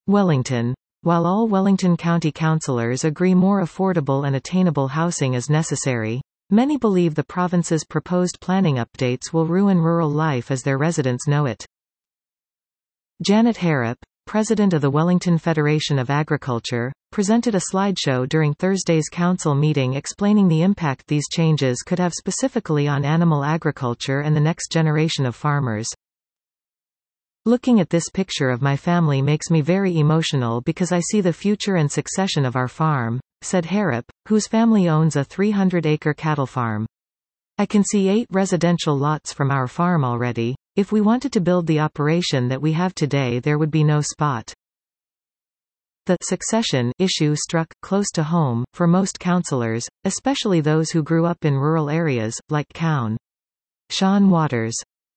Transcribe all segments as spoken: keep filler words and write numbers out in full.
Wellington. While all Wellington County councillors agree more affordable and attainable housing is necessary, many believe the province's proposed planning updates will ruin rural life as their residents know it. Janet Harrop, president of the Wellington Federation of Agriculture, presented a slideshow during Thursday's council meeting explaining the impact these changes could have specifically on animal agriculture and the next generation of farmers. Looking at this picture of my family makes me very emotional because I see the future and succession of our farm, said Harrop, whose family owns a three hundred acre cattle farm. I can see eight residential lots from our farm already. If we wanted to build the operation that we have today, there would be no spot. The succession issue struck close to home for most councillors, especially those who grew up in rural areas, like Cowan. Sean Waters.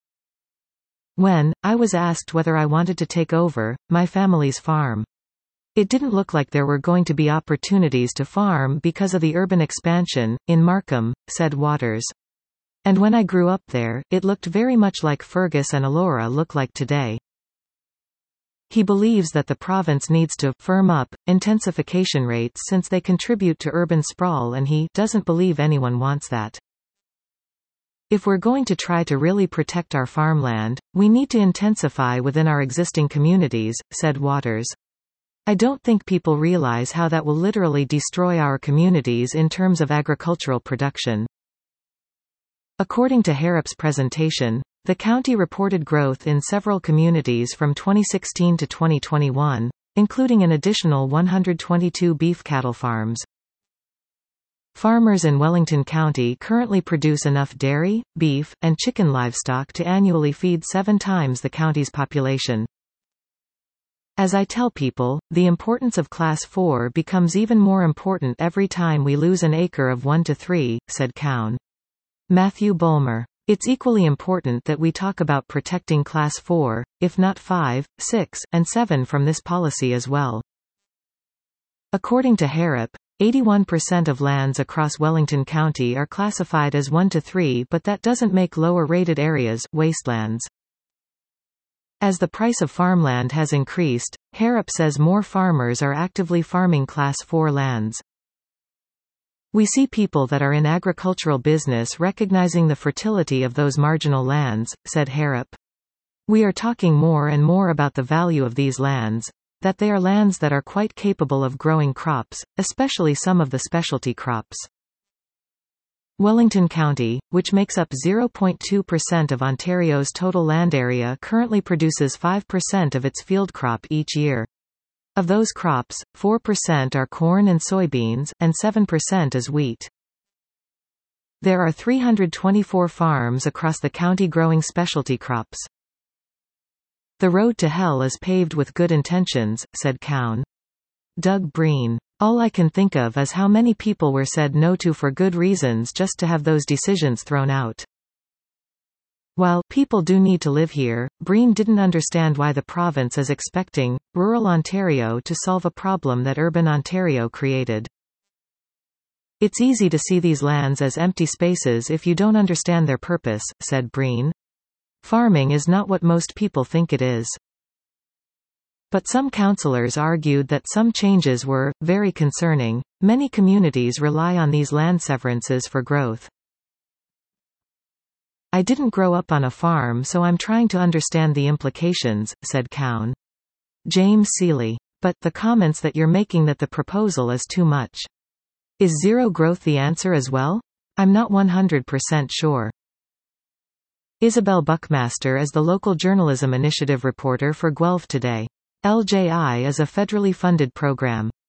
When I was asked whether I wanted to take over my family's farm, it didn't look like there were going to be opportunities to farm because of the urban expansion in Markham, said Waters. And when I grew up there, it looked very much like Fergus and Elora look like today. He believes that the province needs to firm up intensification rates since they contribute to urban sprawl, and he doesn't believe anyone wants that. If we're going to try to really protect our farmland, we need to intensify within our existing communities, said Waters. I don't think people realize how that will literally destroy our communities in terms of agricultural production. According to Harrop's presentation, the county reported growth in several communities from twenty sixteen to twenty twenty-one, including an additional one hundred twenty-two beef cattle farms. Farmers in Wellington County currently produce enough dairy, beef, and chicken livestock to annually feed seven times the county's population. As I tell people, the importance of Class four becomes even more important every time we lose an acre of one to three, said Cowan. Matthew Bulmer. It's equally important that we talk about protecting Class four, if not five, six, and seven from this policy as well. According to Harrop, eighty-one percent of lands across Wellington County are classified as one to three, but that doesn't make lower-rated areas wastelands. As the price of farmland has increased, Harrop says more farmers are actively farming Class four lands. We see people that are in agricultural business recognizing the fertility of those marginal lands, said Harrop. We are talking more and more about the value of these lands, that they are lands that are quite capable of growing crops, especially some of the specialty crops. Wellington County, which makes up zero point two percent of Ontario's total land area, currently produces five percent of its field crop each year. Of those crops, four percent are corn and soybeans, and seven percent is wheat. There are three hundred twenty-four farms across the county growing specialty crops. The road to hell is paved with good intentions, said Cowan. Doug Breen. All I can think of is how many people were said no to for good reasons just to have those decisions thrown out. While people do need to live here, Breen didn't understand why the province is expecting rural Ontario to solve a problem that urban Ontario created. It's easy to see these lands as empty spaces if you don't understand their purpose, said Breen. Farming is not what most people think it is. But some councillors argued that some changes were very concerning. Many communities rely on these land severances for growth. I didn't grow up on a farm, so I'm trying to understand the implications, said Cowan. James Seeley. But the comments that you're making that the proposal is too much. Is zero growth the answer as well? I'm not one hundred percent sure. Isabel Buckmaster is the local journalism initiative reporter for Guelph Today. L J I is a federally funded program.